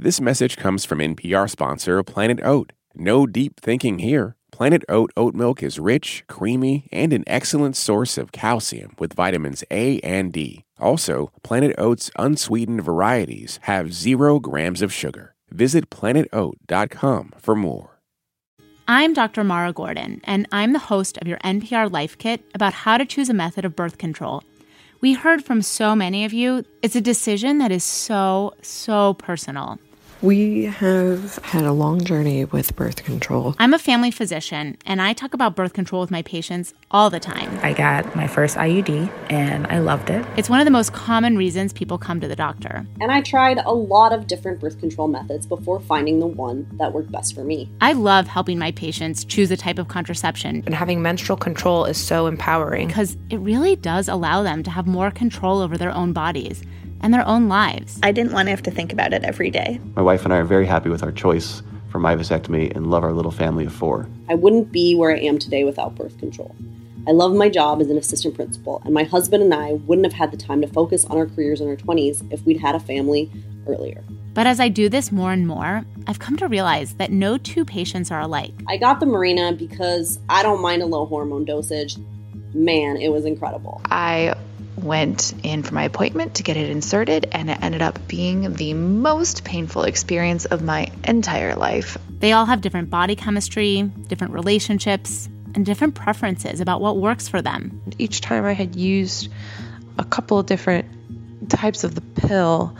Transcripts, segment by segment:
This message comes from NPR sponsor Planet Oat. No deep thinking here. Planet Oat oat milk is rich, creamy, and an excellent source of calcium with vitamins A and D. Also, Planet Oat's unsweetened varieties have 0 grams of sugar. Visit planetoat.com for more. I'm Dr. Mara Gordon, and I'm the host of your NPR Life Kit about how to choose a method of birth control. We heard from so many of you, it's a decision that is so personal. We have had a long journey with birth control. I'm a family physician, and I talk about birth control with my patients all the time. I got my first IUD, and I loved it. It's one of the most common reasons people come to the doctor. And I tried a lot of different birth control methods before finding the one that worked best for me. I love helping my patients choose a type of contraception. And having menstrual control is so empowering. Because it really does allow them to have more control over their own bodies and their own lives. I didn't want to have to think about it every day. My wife and I are very happy with our choice for my vasectomy and love our little family of 4. I wouldn't be where I am today without birth control. I love my job as an assistant principal, and my husband and I wouldn't have had the time to focus on our careers in our 20s if we'd had a family earlier. But as I do this more and more, I've come to realize that no two patients are alike. I got the Mirena because I don't mind a low hormone dosage. Man, it was incredible. I went in for my appointment to get it inserted, and it ended up being the most painful experience of my entire life. They all have different body chemistry, different relationships, and different preferences about what works for them. Each time I had used a couple of different types of the pill,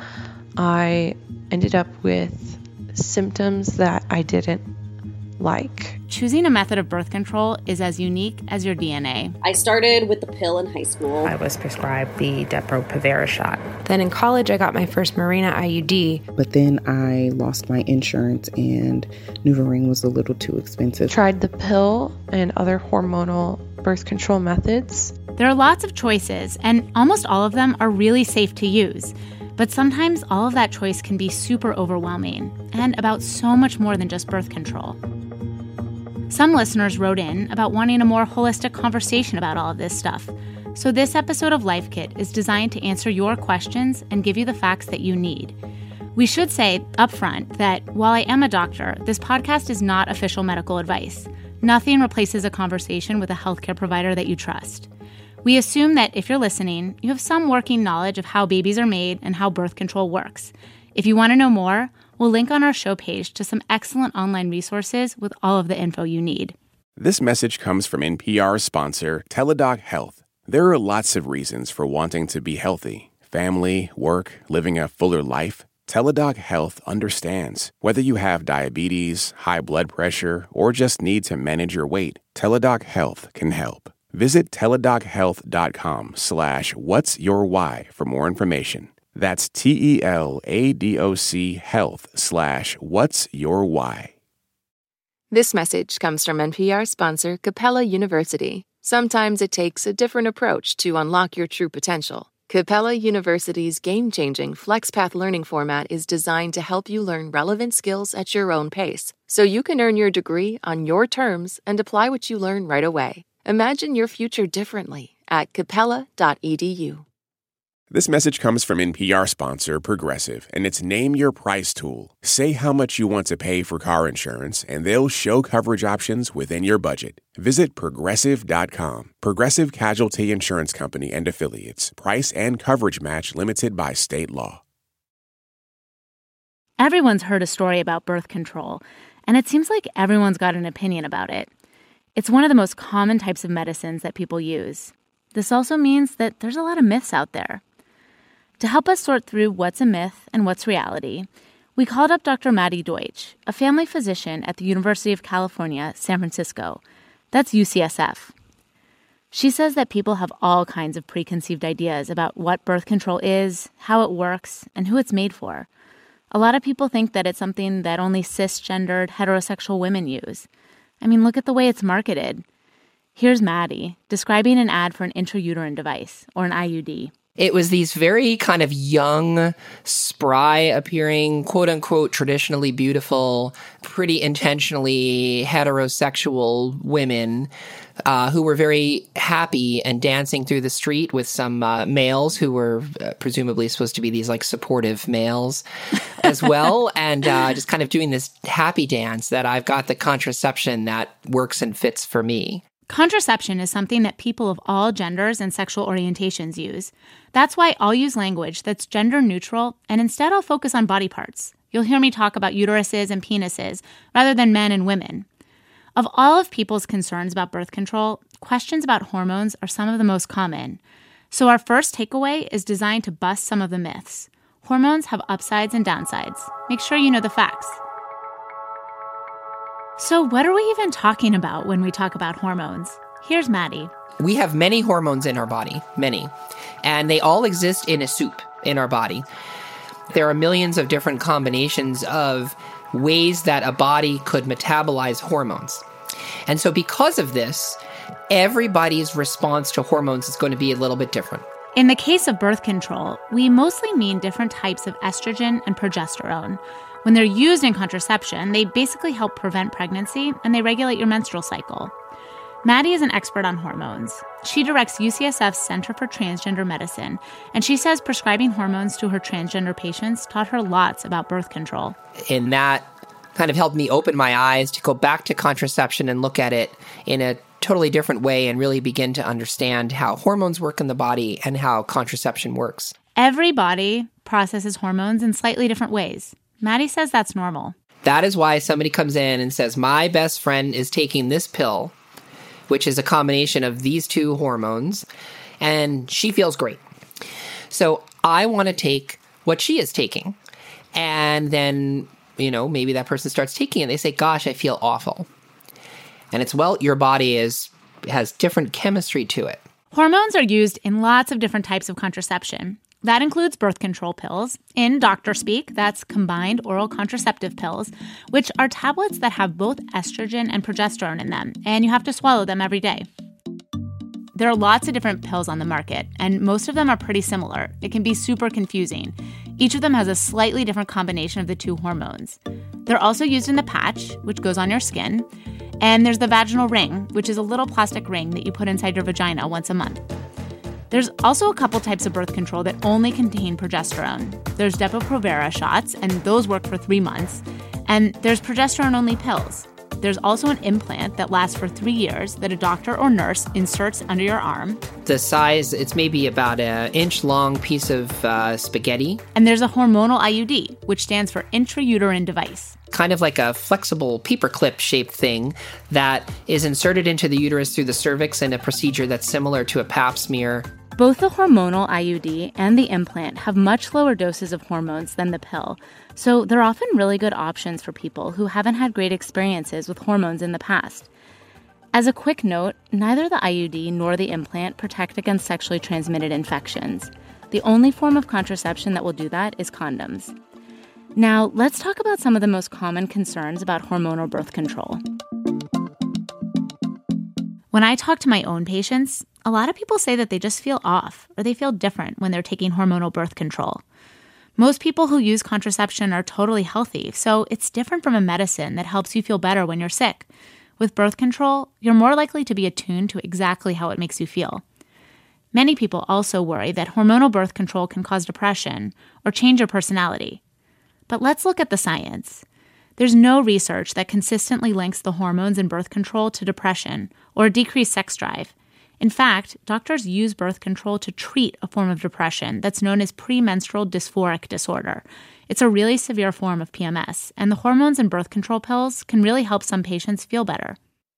I ended up with symptoms that I didn't like. Choosing a method of birth control is as unique as your DNA. I started with the pill in high school. I was prescribed the Depo-Provera shot. Then in college, I got my first Mirena IUD. But then I lost my insurance and NuvaRing was a little too expensive. Tried the pill and other hormonal birth control methods. There are lots of choices, and almost all of them are really safe to use. But sometimes all of that choice can be super overwhelming and about so much more than just birth control. Some listeners wrote in about wanting a more holistic conversation about all of this stuff. So this episode of Life Kit is designed to answer your questions and give you the facts that you need. We should say upfront that while I am a doctor, this podcast is not official medical advice. Nothing replaces a conversation with a healthcare provider that you trust. We assume that if you're listening, you have some working knowledge of how babies are made and how birth control works. If you want to know more, we'll link on our show page to some excellent online resources with all of the info you need. This message comes from NPR sponsor Teladoc Health. There are lots of reasons for wanting to be healthy. Family, work, living a fuller life. Teladoc Health understands. Whether you have diabetes, high blood pressure, or just need to manage your weight, Teladoc Health can help. Visit teladochealth.com/what's your why for more information. That's TELADOC health/what's your why. This message comes from NPR sponsor Capella University. Sometimes it takes a different approach to unlock your true potential. Capella University's game-changing FlexPath learning format is designed to help you learn relevant skills at your own pace, so you can earn your degree on your terms and apply what you learn right away. Imagine your future differently at capella.edu. This message comes from NPR sponsor Progressive, and it's Name Your Price tool. Say how much you want to pay for car insurance, and they'll show coverage options within your budget. Visit Progressive.com. Progressive Casualty Insurance Company and Affiliates. Price and coverage match limited by state law. Everyone's heard a story about birth control, and it seems like everyone's got an opinion about it. It's one of the most common types of medicines that people use. This also means that there's a lot of myths out there. To help us sort through what's a myth and what's reality, we called up Dr. Maddie Deutsch, a family physician at the University of California, San Francisco. That's UCSF. She says that people have all kinds of preconceived ideas about what birth control is, how it works, and who it's made for. A lot of people think that it's something that only cisgendered, heterosexual women use. I mean, look at the way it's marketed. Here's Maddie describing an ad for an intrauterine device, or an IUD. It was these very kind of young, spry appearing, quote unquote, traditionally beautiful, pretty intentionally heterosexual women who were very happy and dancing through the street with some males who were presumably supposed to be these like supportive males as well. And just kind of doing this happy dance that I've got the contraception that works and fits for me. Contraception is something that people of all genders and sexual orientations use. That's why I'll use language that's gender neutral, and instead I'll focus on body parts. You'll hear me talk about uteruses and penises rather than men and women. Of all of people's concerns about birth control, questions about hormones are some of the most common. So our first takeaway is designed to bust some of the myths. Hormones have upsides and downsides. Make sure you know the facts. So what are we even talking about when we talk about hormones? Here's Maddie. We have many hormones in our body, many, and they all exist in a soup in our body. There are millions of different combinations of ways that a body could metabolize hormones. And so because of this, everybody's response to hormones is going to be a little bit different. In the case of birth control, we mostly mean different types of estrogen and progesterone. When they're used in contraception, they basically help prevent pregnancy and they regulate your menstrual cycle. Maddie is an expert on hormones. She directs UCSF's Center for Transgender Medicine, and she says prescribing hormones to her transgender patients taught her lots about birth control. And that kind of helped me open my eyes to go back to contraception and look at it in a totally different way and really begin to understand how hormones work in the body and how contraception works. Every body processes hormones in slightly different ways. Maddie says that's normal. That is why somebody comes in and says, my best friend is taking this pill, which is a combination of these two hormones, and she feels great. So I want to take what she is taking. And then, maybe that person starts taking it. They say, gosh, I feel awful. And it's, well, your body has different chemistry to it. Hormones are used in lots of different types of contraception. That includes birth control pills. In doctor speak, that's combined oral contraceptive pills, which are tablets that have both estrogen and progesterone in them, and you have to swallow them every day. There are lots of different pills on the market, and most of them are pretty similar. It can be super confusing. Each of them has a slightly different combination of the two hormones. They're also used in the patch, which goes on your skin, and there's the vaginal ring, which is a little plastic ring that you put inside your vagina once a month. There's also a couple types of birth control that only contain progesterone. There's Depo-Provera shots, and those work for 3 months. And there's progesterone-only pills. There's also an implant that lasts for 3 years that a doctor or nurse inserts under your arm. The size, it's maybe about an inch-long piece of spaghetti. And there's a hormonal IUD, which stands for intrauterine device. Kind of like a flexible paperclip-shaped thing that is inserted into the uterus through the cervix in a procedure that's similar to a pap smear. Both the hormonal IUD and the implant have much lower doses of hormones than the pill, so they're often really good options for people who haven't had great experiences with hormones in the past. As a quick note, neither the IUD nor the implant protect against sexually transmitted infections. The only form of contraception that will do that is condoms. Now, let's talk about some of the most common concerns about hormonal birth control. When I talk to my own patients, a lot of people say that they just feel off or they feel different when they're taking hormonal birth control. Most people who use contraception are totally healthy, so it's different from a medicine that helps you feel better when you're sick. With birth control, you're more likely to be attuned to exactly how it makes you feel. Many people also worry that hormonal birth control can cause depression or change your personality. But let's look at the science. There's no research that consistently links the hormones in birth control to depression or decreased sex drive. In fact, doctors use birth control to treat a form of depression that's known as premenstrual dysphoric disorder. It's a really severe form of PMS, and the hormones in birth control pills can really help some patients feel better.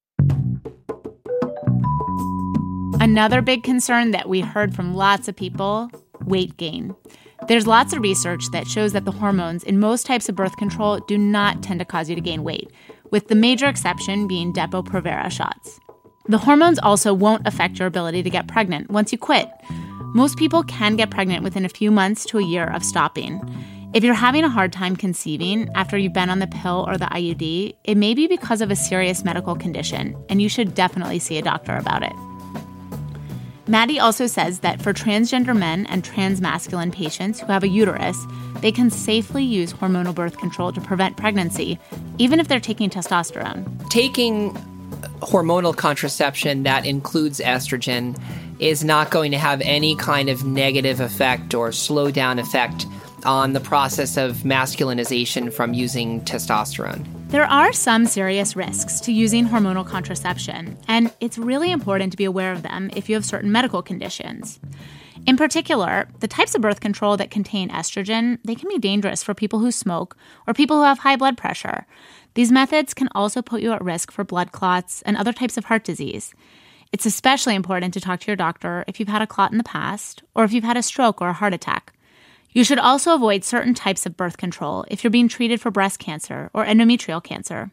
Another big concern that we heard from lots of people, weight gain. There's lots of research that shows that the hormones in most types of birth control do not tend to cause you to gain weight, with the major exception being Depo-Provera shots. The hormones also won't affect your ability to get pregnant once you quit. Most people can get pregnant within a few months to a year of stopping. If you're having a hard time conceiving after you've been on the pill or the IUD, it may be because of a serious medical condition, and you should definitely see a doctor about it. Maddie also says that for transgender men and transmasculine patients who have a uterus, they can safely use hormonal birth control to prevent pregnancy, even if they're taking testosterone. Taking hormonal contraception that includes estrogen is not going to have any kind of negative effect or slow down effect on the process of masculinization from using testosterone. There are some serious risks to using hormonal contraception, and it's really important to be aware of them if you have certain medical conditions. In particular, the types of birth control that contain estrogen, they can be dangerous for people who smoke or people who have high blood pressure. These methods can also put you at risk for blood clots and other types of heart disease. It's especially important to talk to your doctor if you've had a clot in the past or if you've had a stroke or a heart attack. You should also avoid certain types of birth control if you're being treated for breast cancer or endometrial cancer.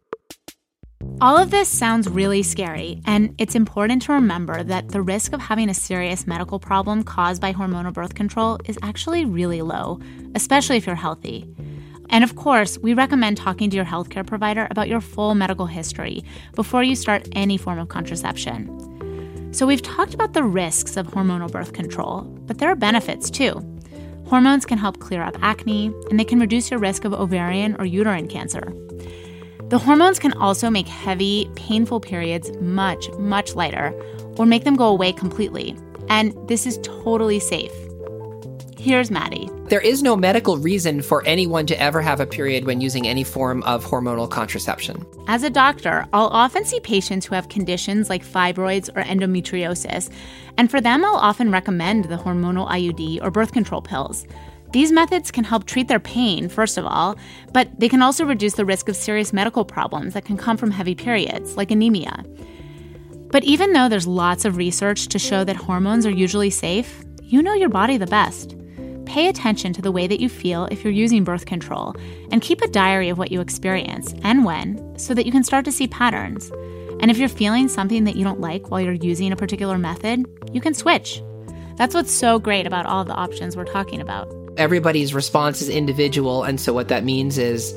All of this sounds really scary, and it's important to remember that the risk of having a serious medical problem caused by hormonal birth control is actually really low, especially if you're healthy. And of course, we recommend talking to your healthcare provider about your full medical history before you start any form of contraception. So we've talked about the risks of hormonal birth control, but there are benefits too. Hormones can help clear up acne, and they can reduce your risk of ovarian or uterine cancer. The hormones can also make heavy, painful periods much, much lighter, or make them go away completely. And this is totally safe. Here's Maddie. There is no medical reason for anyone to ever have a period when using any form of hormonal contraception. As a doctor, I'll often see patients who have conditions like fibroids or endometriosis, and for them, I'll often recommend the hormonal IUD or birth control pills. These methods can help treat their pain, first of all, but they can also reduce the risk of serious medical problems that can come from heavy periods, like anemia. But even though there's lots of research to show that hormones are usually safe, you know your body the best. Pay attention to the way that you feel if you're using birth control, and keep a diary of what you experience and when, so that you can start to see patterns. And if you're feeling something that you don't like while you're using a particular method, you can switch. That's what's so great about all of the options we're talking about. Everybody's response is individual, and so what that means is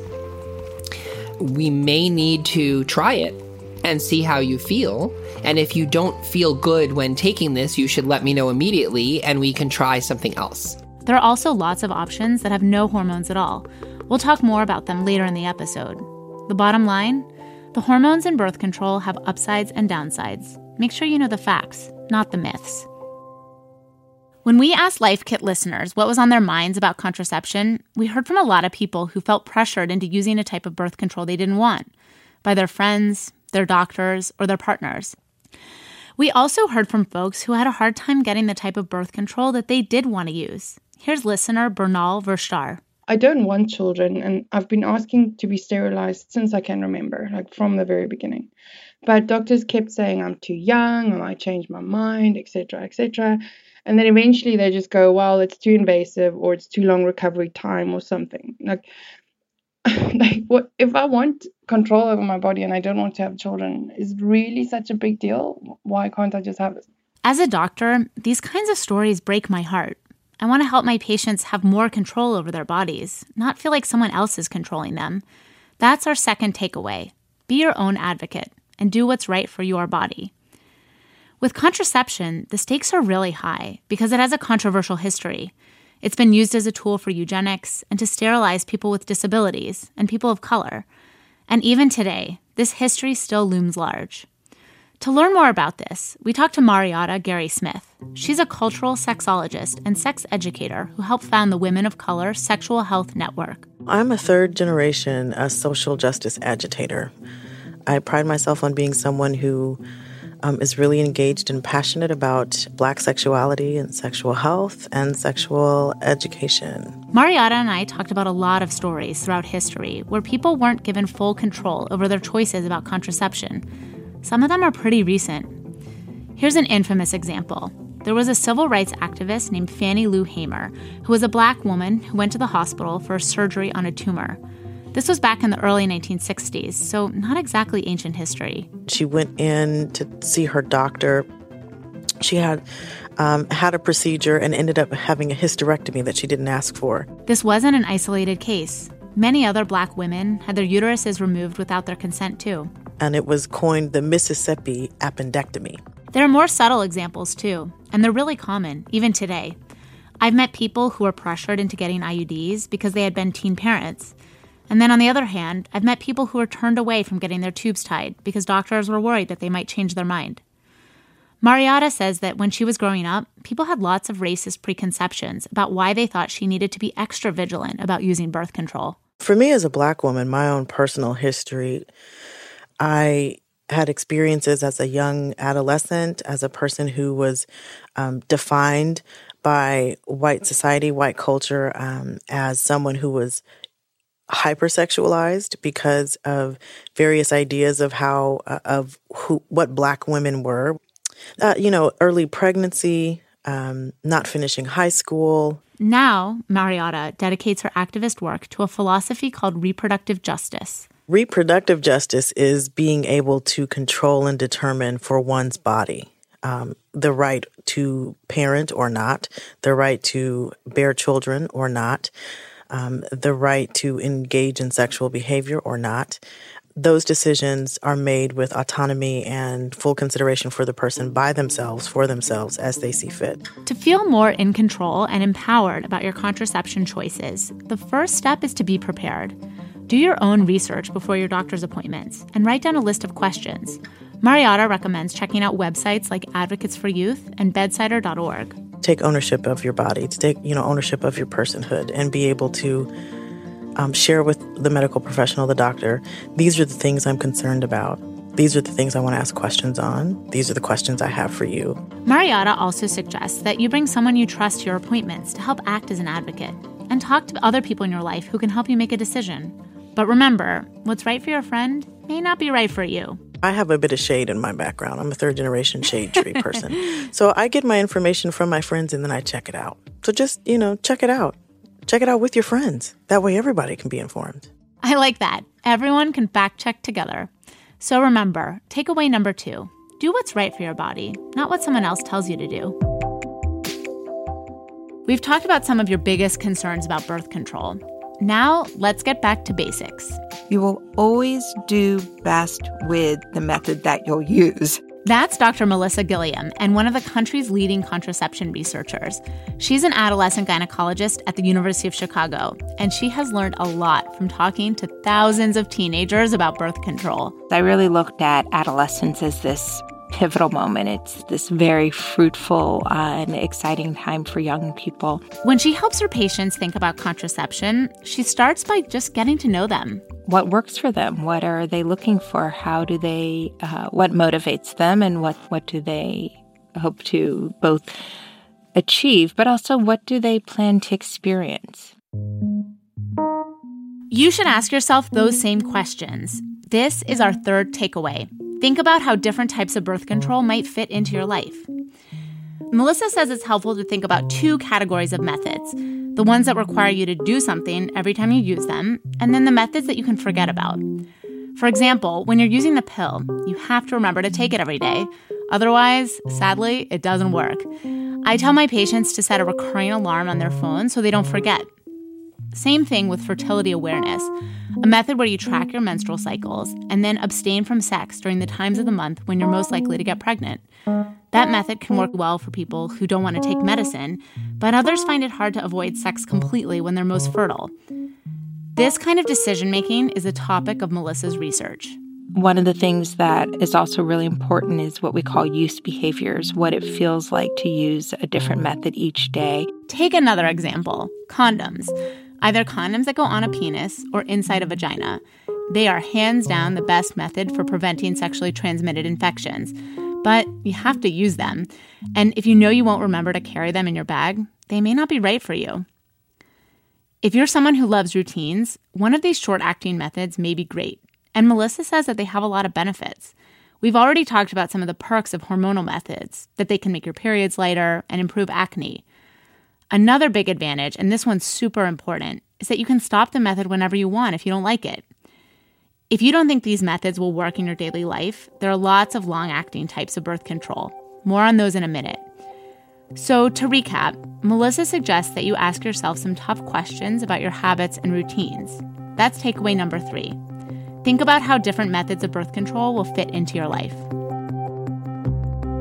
we may need to try it and see how you feel. And if you don't feel good when taking this, you should let me know immediately, and we can try something else. There are also lots of options that have no hormones at all. We'll talk more about them later in the episode. The bottom line, the hormones in birth control have upsides and downsides. Make sure you know the facts, not the myths. When we asked Life Kit listeners what was on their minds about contraception, we heard from a lot of people who felt pressured into using a type of birth control they didn't want, by their friends, their doctors, or their partners. We also heard from folks who had a hard time getting the type of birth control that they did want to use. Here's listener Bernal Verstar. I don't want children, and I've been asking to be sterilized since I can remember, like from the very beginning. But doctors kept saying I'm too young, I might change my mind, etc., etc. And then eventually they just go, well, it's too invasive, or it's too long recovery time, or something. Like what if I want control over my body and I don't want to have children? Is it really such a big deal? Why can't I just have it? As a doctor, these kinds of stories break my heart. I want to help my patients have more control over their bodies, not feel like someone else is controlling them. That's our second takeaway. Be your own advocate and do what's right for your body. With contraception, the stakes are really high because it has a controversial history. It's been used as a tool for eugenics and to sterilize people with disabilities and people of color. And even today, this history still looms large. To learn more about this, we talked to Mariata Gary Smith. She's a cultural sexologist and sex educator who helped found the Women of Color Sexual Health Network. I'm a third-generation social justice agitator. I pride myself on being someone who is really engaged and passionate about Black sexuality and sexual health and sexual education. Mariata and I talked about a lot of stories throughout history where people weren't given full control over their choices about contraception. Some of them are pretty recent. Here's an infamous example. There was a civil rights activist named Fannie Lou Hamer, who was a Black woman who went to the hospital for surgery on a tumor. This was back in the early 1960s, so not exactly ancient history. She went in to see her doctor. She had a procedure and ended up having a hysterectomy that she didn't ask for. This wasn't an isolated case. Many other Black women had their uteruses removed without their consent, too. And it was coined the Mississippi appendectomy. There are more subtle examples too, and they're really common, even today. I've met people who were pressured into getting IUDs because they had been teen parents. And then on the other hand, I've met people who were turned away from getting their tubes tied because doctors were worried that they might change their mind. Mariata says that when she was growing up, people had lots of racist preconceptions about why they thought she needed to be extra vigilant about using birth control. For me as a Black woman, my own personal history, I had experiences as a young adolescent, as a person who was defined by white society, white culture, as someone who was hypersexualized because of various ideas of what Black women were. Early pregnancy, not finishing high school. Now, Mariata dedicates her activist work to a philosophy called reproductive justice. Reproductive justice is being able to control and determine for one's body the right to parent or not, the right to bear children or not, the right to engage in sexual behavior or not. Those decisions are made with autonomy and full consideration for the person by themselves, for themselves, as they see fit. To feel more in control and empowered about your contraception choices, the first step is to be prepared. Do your own research before your doctor's appointments and write down a list of questions. Mariata recommends checking out websites like Advocates for Youth and bedsider.org. Take ownership of your body, to take ownership of your personhood, and be able to share with the medical professional, the doctor, these are the things I'm concerned about. These are the things I want to ask questions on. These are the questions I have for you. Mariata also suggests that you bring someone you trust to your appointments to help act as an advocate and talk to other people in your life who can help you make a decision. But remember, what's right for your friend may not be right for you. I have a bit of shade in my background. I'm a third-generation shade tree person. So I get my information from my friends and then I check it out. So just, check it out. Check it out with your friends. That way everybody can be informed. I like that. Everyone can fact check together. So remember, takeaway number 2, do what's right for your body, not what someone else tells you to do. We've talked about some of your biggest concerns about birth control. Now, let's get back to basics. You will always do best with the method that you'll use. That's Dr. Melissa Gilliam, and one of the country's leading contraception researchers. She's an adolescent gynecologist at the University of Chicago, and she has learned a lot from talking to thousands of teenagers about birth control. I really looked at adolescence as this pivotal moment. It's this very fruitful and exciting time for young people. When she helps her patients think about contraception, she starts by just getting to know them. What works for them? What are they looking for? How do they, what motivates them, and what do they hope to both achieve, but also what do they plan to experience? You should ask yourself those same questions. This is our third takeaway. Think about how different types of birth control might fit into your life. Melissa says it's helpful to think about 2 categories of methods: the ones that require you to do something every time you use them, and then the methods that you can forget about. For example, when you're using the pill, you have to remember to take it every day. Otherwise, sadly, it doesn't work. I tell my patients to set a recurring alarm on their phone so they don't forget. Same thing with fertility awareness, a method where you track your menstrual cycles and then abstain from sex during the times of the month when you're most likely to get pregnant. That method can work well for people who don't want to take medicine, but others find it hard to avoid sex completely when they're most fertile. This kind of decision-making is a topic of Melissa's research. One of the things that is also really important is what we call use behaviors, what it feels like to use a different method each day. Take another example, condoms. Either condoms that go on a penis or inside a vagina. They are hands down the best method for preventing sexually transmitted infections. But you have to use them. And if you know you won't remember to carry them in your bag, they may not be right for you. If you're someone who loves routines, one of these short-acting methods may be great. And Melissa says that they have a lot of benefits. We've already talked about some of the perks of hormonal methods, that they can make your periods lighter and improve acne. Another big advantage, and this one's super important, is that you can stop the method whenever you want if you don't like it. If you don't think these methods will work in your daily life, there are lots of long-acting types of birth control. More on those in a minute. So to recap, Melissa suggests that you ask yourself some tough questions about your habits and routines. That's takeaway number 3. Think about how different methods of birth control will fit into your life.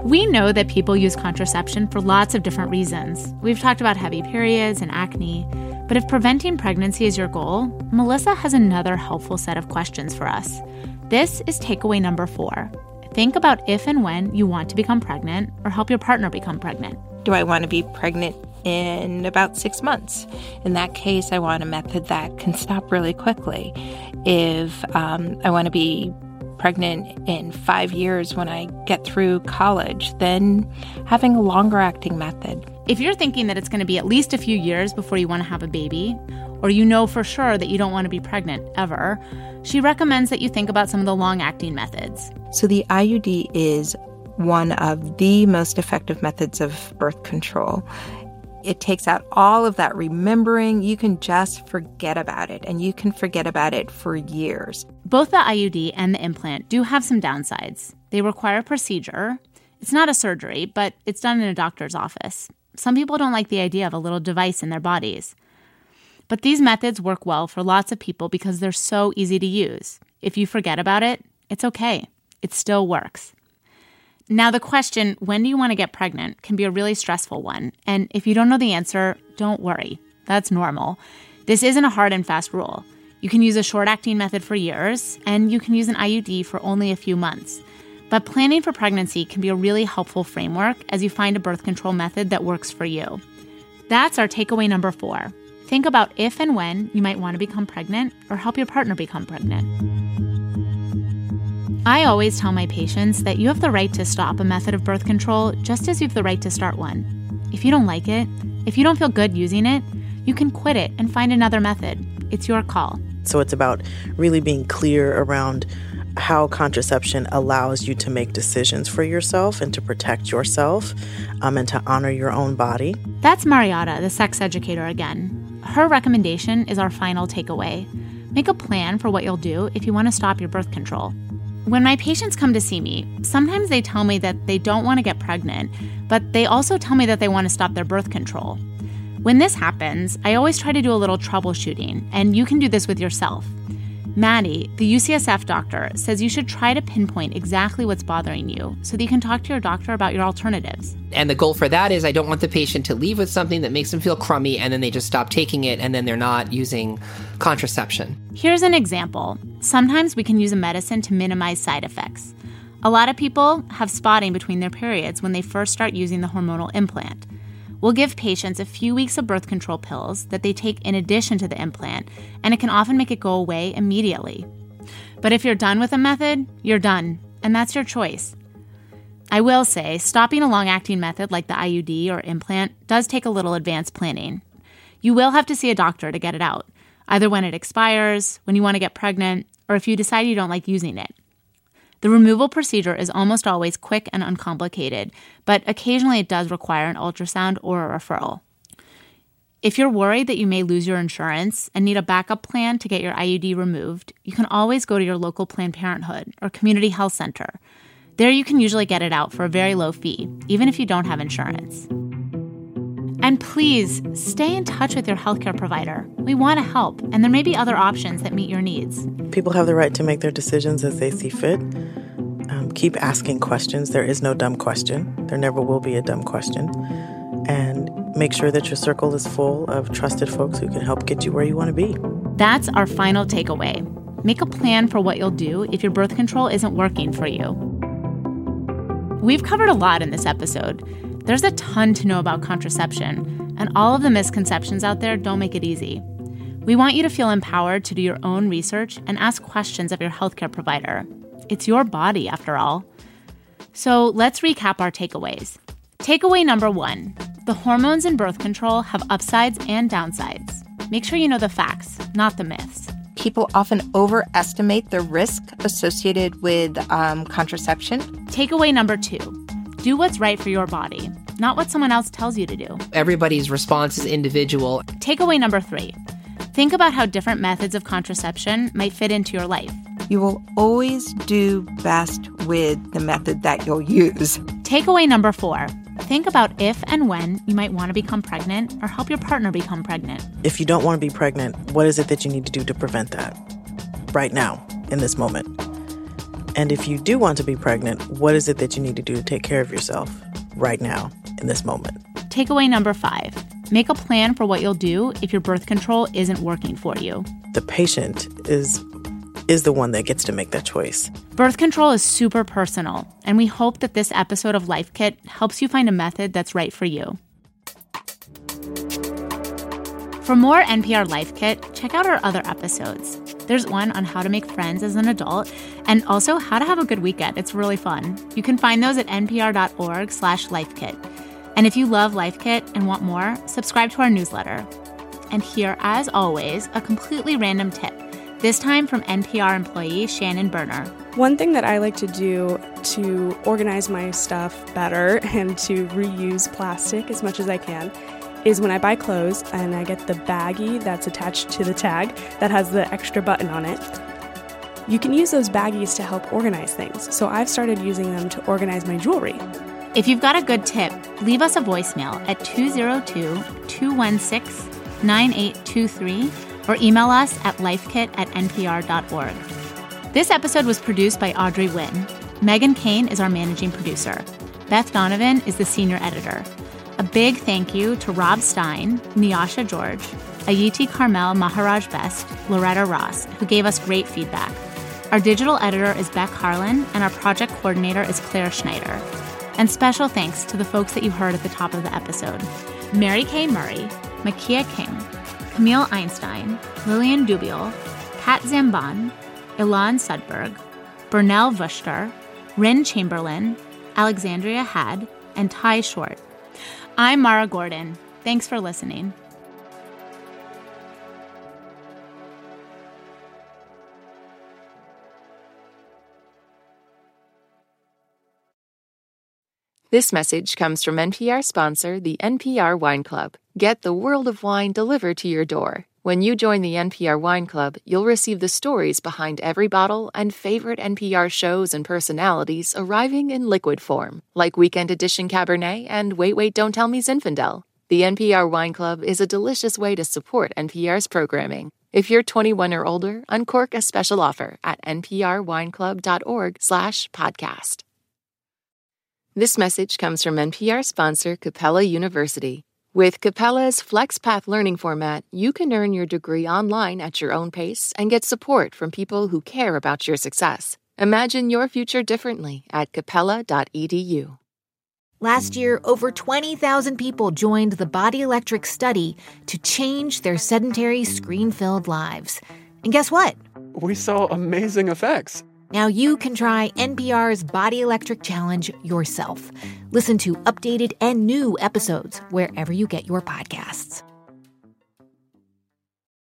We know that people use contraception for lots of different reasons. We've talked about heavy periods and acne, but if preventing pregnancy is your goal, Melissa has another helpful set of questions for us. This is takeaway number 4. Think about if and when you want to become pregnant or help your partner become pregnant. Do I want to be pregnant in about 6 months? In that case, I want a method that can stop really quickly. If I want to be pregnant in 5 years when I get through college, then having a longer acting method. If you're thinking that it's going to be at least a few years before you want to have a baby, or you know for sure that you don't want to be pregnant ever, she recommends that you think about some of the long-acting methods. So the IUD is one of the most effective methods of birth control. It takes out all of that remembering. You can just forget about it, and you can forget about it for years. Both the IUD and the implant do have some downsides. They require procedure. It's not a surgery, but it's done in a doctor's office. Some people don't like the idea of a little device in their bodies. But these methods work well for lots of people because they're so easy to use. If you forget about it, it's okay. It still works. Now, the question, when do you want to get pregnant, can be a really stressful one. And if you don't know the answer, don't worry. That's normal. This isn't a hard and fast rule. You can use a short-acting method for years, and you can use an IUD for only a few months. But planning for pregnancy can be a really helpful framework as you find a birth control method that works for you. That's our takeaway number 4. Think about if and when you might want to become pregnant or help your partner become pregnant. I always tell my patients that you have the right to stop a method of birth control just as you have the right to start one. If you don't like it, if you don't feel good using it, you can quit it and find another method. It's your call. So it's about really being clear around how contraception allows you to make decisions for yourself and to protect yourself and to honor your own body. That's Mariata, the sex educator again. Her recommendation is our final takeaway. Make a plan for what you'll do if you want to stop your birth control. When my patients come to see me, sometimes they tell me that they don't want to get pregnant, but they also tell me that they want to stop their birth control. When this happens, I always try to do a little troubleshooting, and you can do this with yourself. Maddie, the UCSF doctor, says you should try to pinpoint exactly what's bothering you so that you can talk to your doctor about your alternatives. And the goal for that is I don't want the patient to leave with something that makes them feel crummy and then they just stop taking it and then they're not using contraception. Here's an example. Sometimes we can use a medicine to minimize side effects. A lot of people have spotting between their periods when they first start using the hormonal implant. We'll give patients a few weeks of birth control pills that they take in addition to the implant, and it can often make it go away immediately. But if you're done with a method, you're done, and that's your choice. I will say, stopping a long-acting method like the IUD or implant does take a little advanced planning. You will have to see a doctor to get it out, either when it expires, when you want to get pregnant, or if you decide you don't like using it. The removal procedure is almost always quick and uncomplicated, but occasionally it does require an ultrasound or a referral. If you're worried that you may lose your insurance and need a backup plan to get your IUD removed, you can always go to your local Planned Parenthood or community health center. There you can usually get it out for a very low fee, even if you don't have insurance. And please, stay in touch with your healthcare provider. We want to help, and there may be other options that meet your needs. People have the right to make their decisions as they see fit. Keep asking questions. There is no dumb question. There never will be a dumb question. And make sure that your circle is full of trusted folks who can help get you where you want to be. That's our final takeaway. Make a plan for what you'll do if your birth control isn't working for you. We've covered a lot in this episode. There's a ton to know about contraception, and all of the misconceptions out there don't make it easy. We want you to feel empowered to do your own research and ask questions of your healthcare provider. It's your body, after all. So let's recap our takeaways. Takeaway number 1, the hormones in birth control have upsides and downsides. Make sure you know the facts, not the myths. People often overestimate the risk associated with contraception. Takeaway number 2, do what's right for your body, not what someone else tells you to do. Everybody's response is individual. Takeaway number 3, think about how different methods of contraception might fit into your life. You will always do best with the method that you'll use. Takeaway number 4, think about if and when you might want to become pregnant or help your partner become pregnant. If you don't want to be pregnant, what is it that you need to do to prevent that right now, in this moment? And if you do want to be pregnant, what is it that you need to do to take care of yourself right now, in this moment? Takeaway number 5. Make a plan for what you'll do if your birth control isn't working for you. The patient is the one that gets to make that choice. Birth control is super personal, and we hope that this episode of Life Kit helps you find a method that's right for you. For more NPR Life Kit, check out our other episodes. There's one on how to make friends as an adult and also how to have a good weekend. It's really fun. You can find those at npr.org/lifekit. And if you love Life Kit and want more, subscribe to our newsletter. And here, as always, a completely random tip, this time from NPR employee Shannon Berner. One thing that I like to do to organize my stuff better and to reuse plastic as much as I can is when I buy clothes and I get the baggie that's attached to the tag that has the extra button on it. You can use those baggies to help organize things, so I've started using them to organize my jewelry. If you've got a good tip, leave us a voicemail at 202-216-9823 or email us at lifekit@npr.org. This episode was produced by Audrey Wynn. Megan Kane is our managing producer. Beth Donovan is the senior editor. A big thank you to Rob Stein, Nyasha George, Ayiti Carmel Maharaj Best, Loretta Ross, who gave us great feedback. Our digital editor is Beck Harlan, and our project coordinator is Claire Schneider. And special thanks to the folks that you heard at the top of the episode. Mary Kay Murray, Makia King, Camille Einstein, Lillian Dubiel, Pat Zamban, Ilan Sudberg, Bernell Vuster, Rin Chamberlain, Alexandria Had, and Ty Short. I'm Mara Gordon. Thanks for listening. This message comes from NPR sponsor, the NPR Wine Club. Get the world of wine delivered to your door. When you join the NPR Wine Club, you'll receive the stories behind every bottle and favorite NPR shows and personalities arriving in liquid form, like Weekend Edition Cabernet and Wait, Don't Tell Me Zinfandel. The NPR Wine Club is a delicious way to support NPR's programming. If you're 21 or older, uncork a special offer at nprwineclub.org/podcast. This message comes from NPR sponsor Capella University. With Capella's FlexPath learning format, you can earn your degree online at your own pace and get support from people who care about your success. Imagine your future differently at capella.edu. Last year, over 20,000 people joined the Body Electric study to change their sedentary, screen-filled lives. And guess what? We saw amazing effects. Now you can try NPR's Body Electric Challenge yourself. Listen to updated and new episodes wherever you get your podcasts.